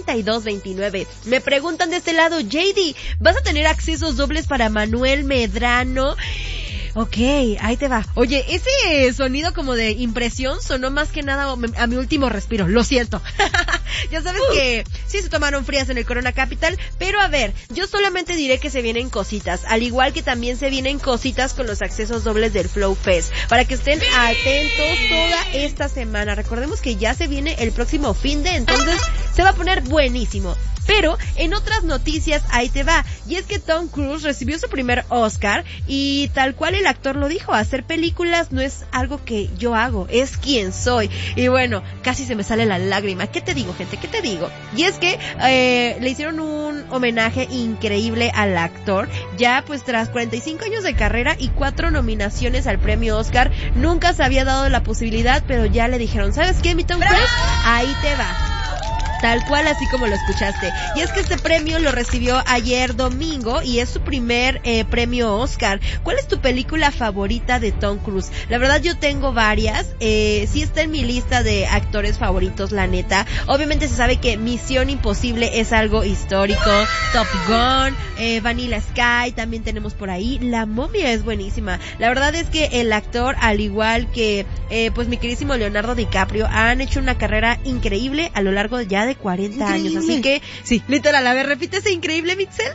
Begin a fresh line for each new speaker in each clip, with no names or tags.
3229. Me preguntan de este lado, JD, ¿vas a tener accesos dobles para Manuel Medrano? Ok, ahí te va. Oye, ese sonido como de impresión sonó más que nada a mi último respiro, lo siento. Ya sabes que sí se tomaron frías en el Corona Capital, pero a ver, yo solamente diré que se vienen cositas, al igual que también se vienen cositas con los accesos dobles del Flow Fest, para que estén atentos toda esta semana. Recordemos que ya se viene el próximo fin de, entonces se va a poner buenísimo. Pero en otras noticias, ahí te va, y es que Tom Cruise recibió su primer Oscar y tal cual el actor lo dijo, hacer películas no es algo que yo hago, es quien soy. Y bueno, casi se me sale la lágrima. ¿Qué te digo, gente? ¿Qué te digo? Y es que le hicieron un homenaje increíble al actor, ya pues tras 45 años de carrera y 4 nominaciones al premio Oscar, nunca se había dado la posibilidad, pero ya le dijeron, ¿sabes qué, mi Tom Cruise? Ahí te va. Tal cual, así como lo escuchaste. Y es que este premio lo recibió ayer domingo y es su primer premio Oscar. ¿Cuál es tu película favorita de Tom Cruise? La verdad yo tengo varias. Sí está en mi lista de actores favoritos, la neta. Obviamente se sabe que Misión Imposible es algo histórico. Top Gun, Vanilla Sky, también tenemos por ahí. La Momia es buenísima. La verdad es que el actor, al igual que pues mi queridísimo Leonardo DiCaprio, han hecho una carrera increíble a lo largo ya de 40 increíble. Años, así que, sí, literal, a ver, repite ese increíble, Mixel.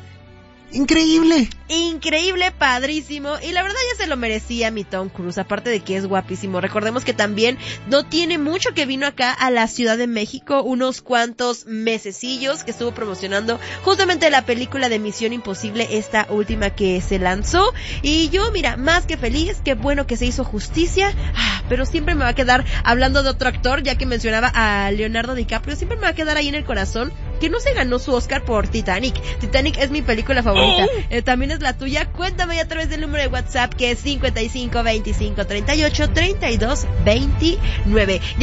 Increíble, padrísimo, y la verdad ya se lo merecía mi Tom Cruise, aparte de que es guapísimo. Recordemos que también no tiene mucho que vino acá a la Ciudad de México, unos cuantos mesecillos que estuvo promocionando justamente la película de Misión Imposible, esta última que se lanzó, y yo, mira, más que feliz, qué bueno que se hizo justicia, pero siempre me va a quedar, hablando de otro actor, ya que mencionaba a Leonardo DiCaprio, siempre me va a quedar ahí en el corazón que no se ganó su Oscar por Titanic. Titanic es mi película favorita. También es la tuya. Cuéntame a través del número de WhatsApp que es 55 25 38 32 29.